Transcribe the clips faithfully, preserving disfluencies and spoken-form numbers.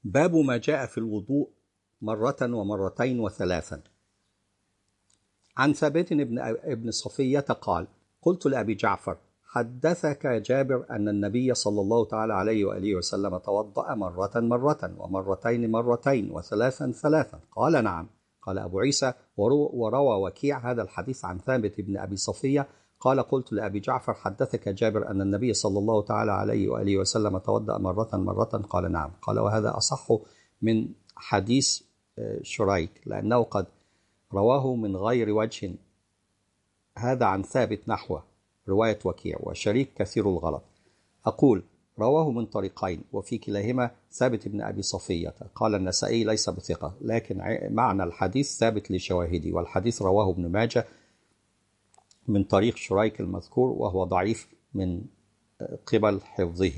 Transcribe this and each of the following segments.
باب ما جاء في الوضوء مرة ومرتين وثلاثا. عن ثابت بن ابن صفية قال: قلت لأبي جعفر: حدثك جابر أن النبي صلى الله تعالى عليه وآله وسلم توضأ مرة مرة ومرتين مرتين وثلاثا ثلاثا؟ قال: نعم. قال أبو عيسى: وروى وكيع هذا الحديث عن ثابت بن أبي صفية قال: قلت لأبي جعفر: حدثك جابر أن النبي صلى الله تعالى عليه وآله وسلم توضأ مرة مرة؟ قال: نعم. قال: وهذا أصح من حديث شريك لأنه قد رواه من غير وجه هذا عن ثابت نحوه رواية وكيع، وشريك كثير الغلط. أقول: رواه من طريقين وفي كلاهما ثابت بن أبي صفية. قال النسائي: ليس بثقة، لكن معنى الحديث ثابت لشواهدي، والحديث رواه ابن ماجه من طريق شريك المذكور وهو ضعيف من قبل حفظه.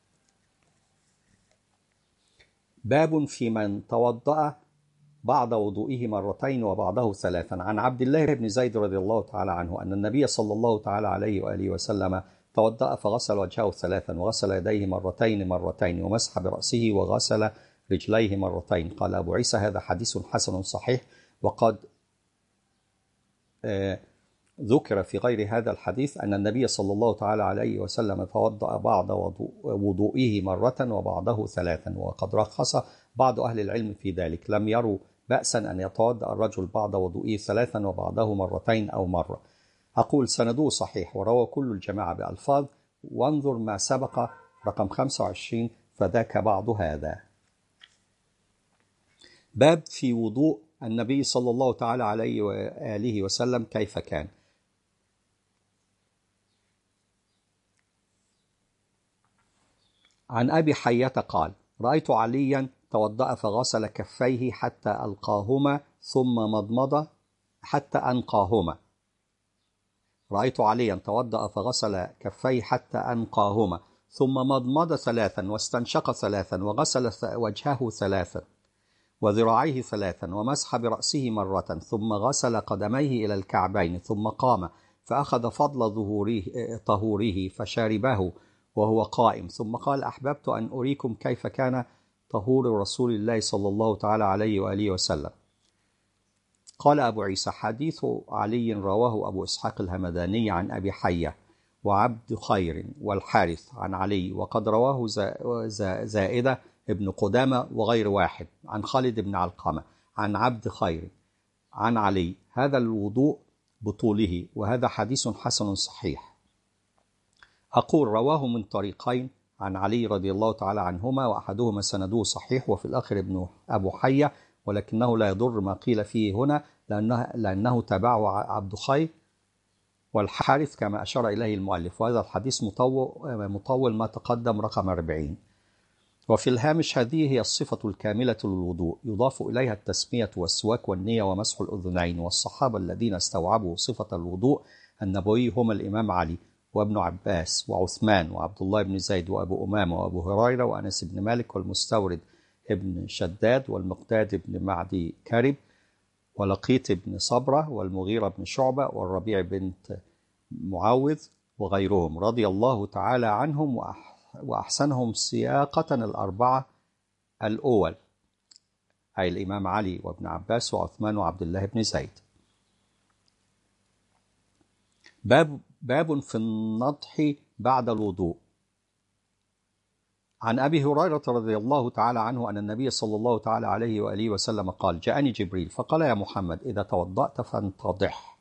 باب في من توضأ بعد وضوئه مرتين وبعده ثلاثا. عن عبد الله بن زيد رضي الله تعالى عنه أن النبي صلى الله تعالى عليه وآله وسلم توضأ فغسل وجهه ثلاثا وغسل يديه مرتين مرتين ومسح برأسه وغسل رجليه مرتين. قال أبو عيسى: هذا حديث حسن صحيح، وقد آه ذكر في غير هذا الحديث أن النبي صلى الله تعالى عليه وسلم توضأ بعد وضوئه مرة وبعده ثلاثا، وقد رخص بعض أهل العلم في ذلك، لم يروا بأسا أن يتوضأ الرجل بعد وضوئه ثلاثا وبعده مرتين أو مرة. أقول: سنده صحيح وروى كل الجماعة بألفاظ، وانظر ما سبق رقم خمسة وعشرين فذاك بعض هذا. باب في وضوء النبي صلى الله تعالى عليه وآله وسلم كيف كان. عن أبي حية قال: رأيت عليا توضأ فغسل كفيه حتى ألقاهما ثم مضمض حتى أنقاهما. رأيت عليا توضأ فغسل كفيه حتى أنقاهما ثم مضمض ثلاثا واستنشق ثلاثا وغسل وجهه ثلاثا وذراعيه ثلاثا ومسح برأسه مرة ثم غسل قدميه إلى الكعبين ثم قام فأخذ فضل ظهوره طهوره فشاربه وهو قائم، ثم قال: أحببت أن أريكم كيف كان طهور رسول الله صلى الله تعالى عليه وآله وسلم. قال أبو عيسى: حديث علي رواه أبو إسحاق الهمداني عن أبي حية وعبد خير والحارث عن علي، وقد رواه زائدة ابن قدامة وغير واحد عن خالد بن علقمة عن عبد خير عن علي هذا الوضوء بطوله، وهذا حديث حسن صحيح. أقول: رواه من طريقين عن علي رضي الله تعالى عنهما، وأحدهما سنده صحيح وفي الآخر ابن أبو حية، ولكنه لا يضر ما قيل فيه هنا لأنه, لأنه تبعه عبد خير والحارث كما أشار إليه المؤلف، وهذا الحديث مطول, مطول ما تقدم رقم أربعين. وفي الهامش: هذه هي الصفة الكاملة للوضوء، يضاف إليها التسمية والسواك والنية ومسح الأذنين. والصحابة الذين استوعبوا صفة الوضوء النبوي هم الإمام علي وابن عباس وعثمان وعبد الله بن زيد وأبو أمامة وأبو هريرة وأنس بن مالك والمستورد ابن شداد والمقداد بن معدي كرب ولقيط بن صبرة والمغيرة بن شعبة والربيع بنت معوذ وغيرهم رضي الله تعالى عنهم، وأحسنهم سياقة الأربعة الأول أي الإمام علي وابن عباس وعثمان وعبد الله بن زيد. باب باب في النضح بعد الوضوء. عن أبي هريرة رضي الله تعالى عنه أن النبي صلى الله تعالى عليه وآله وسلم قال: جاءني جبريل فقال: يا محمد، إذا توضأت فانتضح.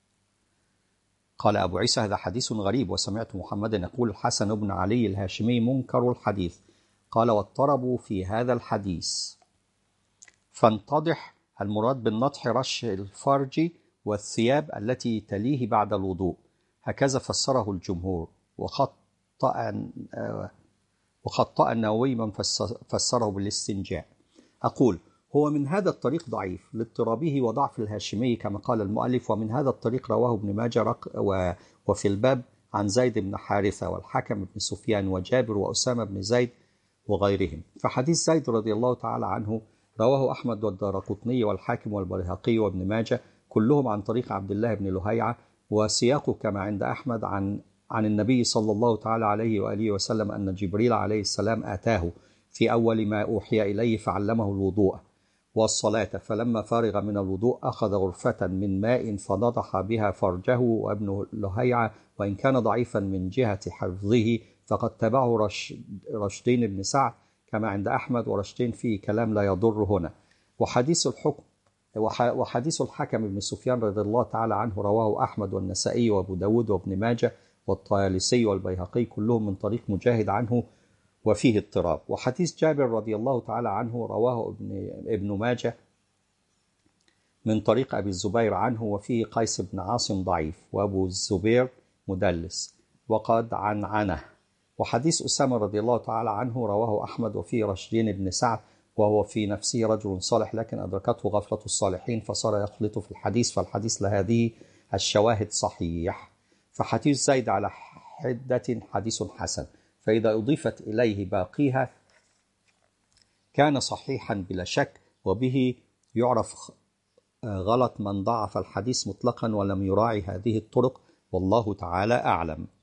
قال أبو عيسى: هذا حديث غريب، وسمعت محمدا يقول: الحسن بن علي الهاشمي منكر الحديث. قال: واضطربوا في هذا الحديث. فانتضح المراد بالنضح رش الفرج والثياب التي تليه بعد الوضوء، هكذا فسره الجمهور، وخطأ وخطأ النووي من فسره بالاستنجاء. أقول: هو من هذا الطريق ضعيف لاضطرابه وضعف الهاشمي كما قال المؤلف، ومن هذا الطريق رواه ابن ماجه وفي الباب عن زيد بن حارثة والحكم بن سفيان وجابر وأسامة بن زيد وغيرهم. فحديث زيد رضي الله تعالى عنه رواه أحمد والدارقطني والحاكم والبيهقي وابن ماجه كلهم عن طريق عبد الله بن لهيعة، وسياقه كما عند أحمد عن عن النبي صلى الله تعالى عليه وآله وسلم أن جبريل عليه السلام آتاه في أول ما أوحي إليه فعلمه الوضوء والصلاة، فلما فرغ من الوضوء أخذ غرفة من ماء فنضح بها فرجه. وابن لهيعة وإن كان ضعيفا من جهة حفظه فقد تبعه رش رشدين بن سعد كما عند أحمد، ورشدين فيه كلام لا يضر هنا. وحديث الحكم وحديث الحكم بن سفيان رضي الله تعالى عنه رواه أحمد والنسائي وأبو داود وابن ماجه والطيالسي والبيهقي كلهم من طريق مجاهد عنه وفيه اضطراب. وحديث جابر رضي الله تعالى عنه رواه ابن, ابن ماجه من طريق أبي الزبير عنه وفيه قيس بن عاصم ضعيف وأبو الزبير مدلس وقد عنعنه. وحديث أسامة رضي الله تعالى عنه رواه أحمد وفيه رشدين بن سعد وهو في نفسه رجل صالح لكن أدركته غفلة الصالحين فصار يخلط في الحديث، فالحديث لهذه الشواهد صحيح. فحديث زيد على حدة حديث حسن، فإذا أضيفت إليه باقيها كان صحيحا بلا شك، وبه يعرف غلط من ضعف الحديث مطلقا ولم يراعي هذه الطرق، والله تعالى أعلم.